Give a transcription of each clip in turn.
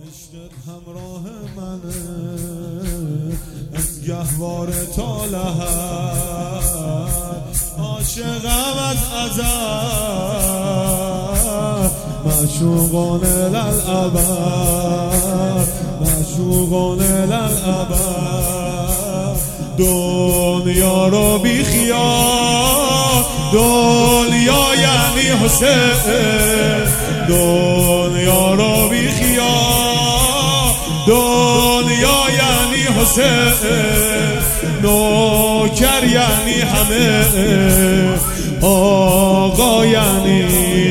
عشقت همراه منه از گهواره تا لحد، عاشقم از ازل، معشوقانه للابد، معشوقانه للابد. دنیا رو بی خیال، دنیا یعنی حسین، دنیا رو بی خیال، دنیا یعنی حسین، نوکر یعنی همه، آقا یعنی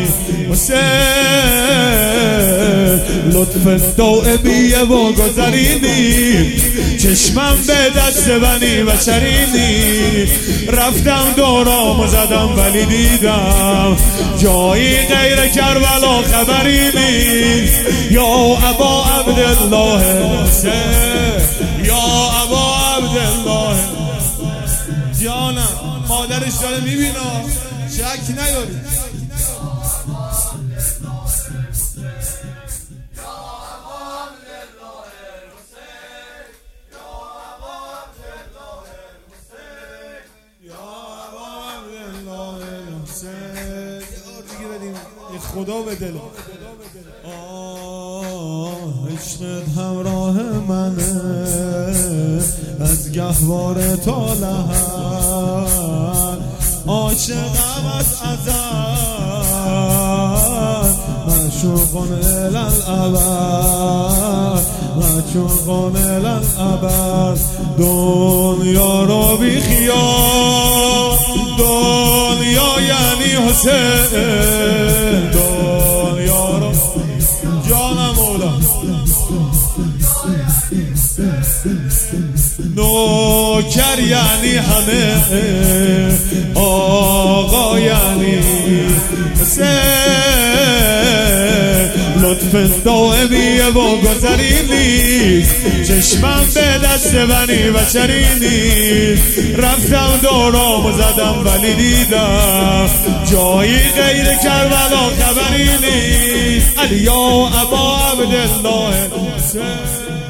حسین. لطف دائمیه و گذرینی، چشمم به دست بنی و شرینی. رفتم دورام و زدم ولی دیدم جایی غیر کربلا خبری نیست. یا ابا عبدالله حسین، یا ابا عبدالله. جانم مادرش داره میبینم، شک نداری. خدا به دل عشقت همراه منه از گهواره تا لحد، عاشقم از ازل، معشوقانه للابد، معشوقانه للابد. دنیا رو بی خیال، دنیا یعنی حسین، دنیا رو جانم مولا. نوکر یعنی همه، آقا یعنی حسین. لطف دائمیه و گذری نیست، چشمم به دست بنی و شرینی. رفتم دورام و زدم ولی دیدم جایی غیر کربلا خبری نیست. علی یا ابا عبدالله حسین.